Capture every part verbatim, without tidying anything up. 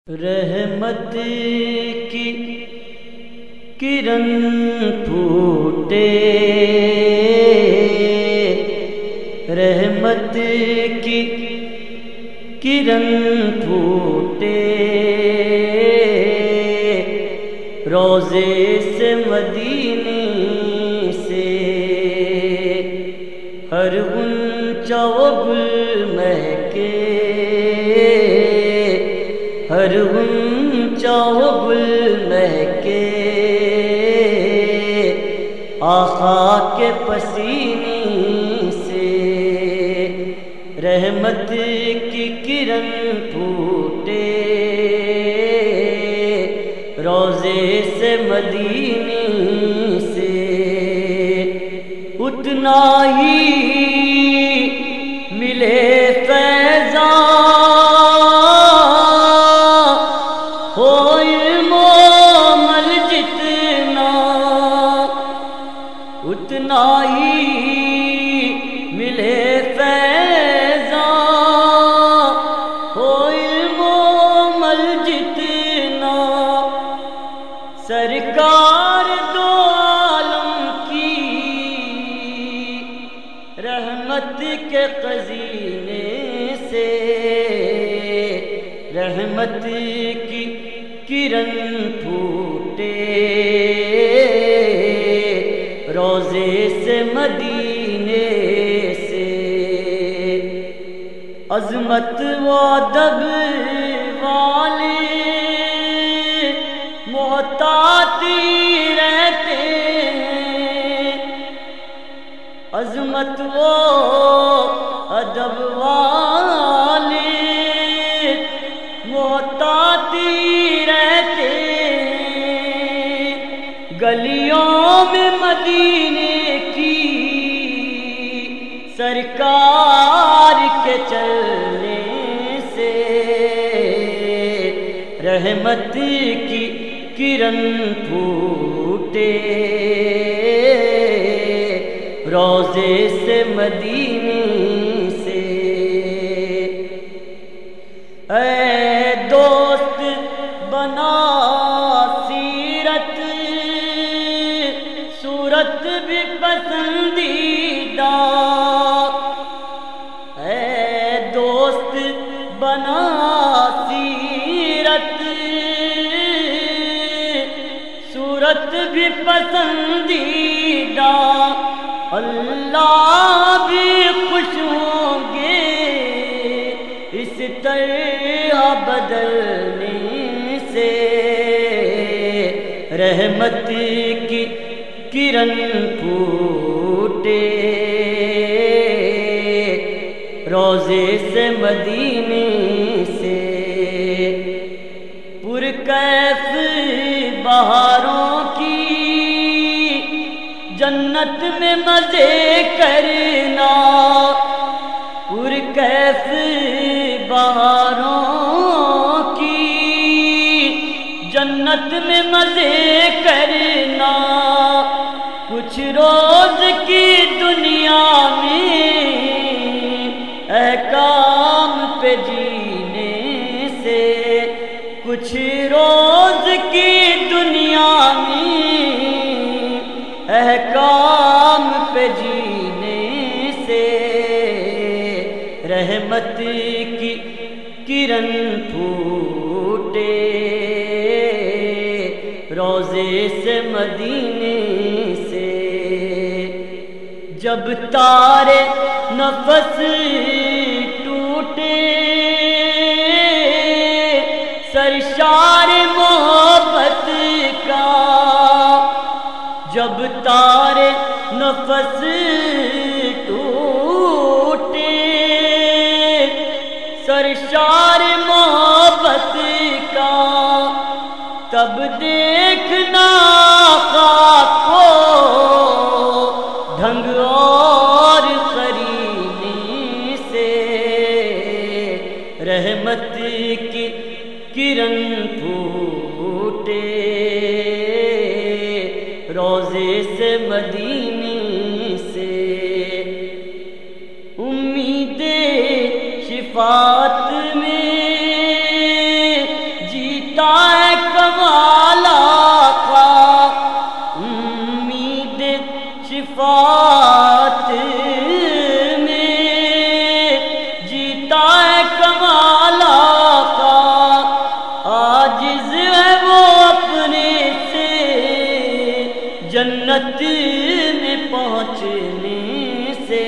رحمت کی کرن پھوٹے، رحمت کی کرن پھوٹے، روضے سے مدینے سے ہر غنچہ و گل مہکے، ہر غنچہ و گل مہکے، آقا کے پسینے سے رحمت کی کرن پھوٹے، روضے سے مدینے سے اتنا ہی ملے فیضاں، ہو علم و عمل جتنا، اتنا ہی ملے فیضاں، ہو علم و عمل جتنا، سرکار دو عالم کی رحمت کے خزینے سے رحمت کی کرن پھوٹے، روضے سے مدینے سے عظمت و ادب والے محتاطی رہتے ہیں، عظمت و ادب والے محتاطی رہتے ہیں، گلیوں میں مدینے کی سرکار کے چلنے سے رحمت کی کرن پھوٹے، روضے سے مدینے سے اے دوست بنا سیرت، صورت بھی پسندیدہ، اے دوست بنا سیرت، صورت بھی پسندیدہ، اللہ بھی خوش ہوں گے اس طرح بدلنے سے رحمت کی کرن پھوٹے، روضے سے مدینے سے پرکیف بہاروں کی جنت میں مزے کرنا، پرکیف بہاروں کی جنت میں مزے کرنا، کچھ روز کی دنیا میں احکام پہ جینے سے، کچھ روز کی دنیا میں احکام پہ جینے سے رحمت کی کرن پھوٹے، روضے سے مدینے سے جب تارے نفس ٹوٹے، سرشار محبت کا، جب تارے نفس ٹوٹے، سرشار محبت کا، تب دیکھنا خاک کو ڈھنگ اور قرینے سے رحمت کی کرن پھوٹے، روضے سے مدینے سے امید شفاعت میں جیتا ہے کمال آقا امید شفاعت میں، جیتا ہے کمال آقا عاجز ہے وہ اپنے سے جنت میں پہنچنے سے،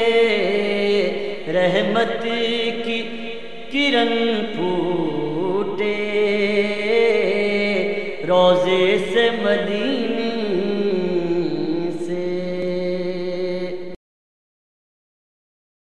رحمت کی کرن پھوٹے روضے سے مدینہ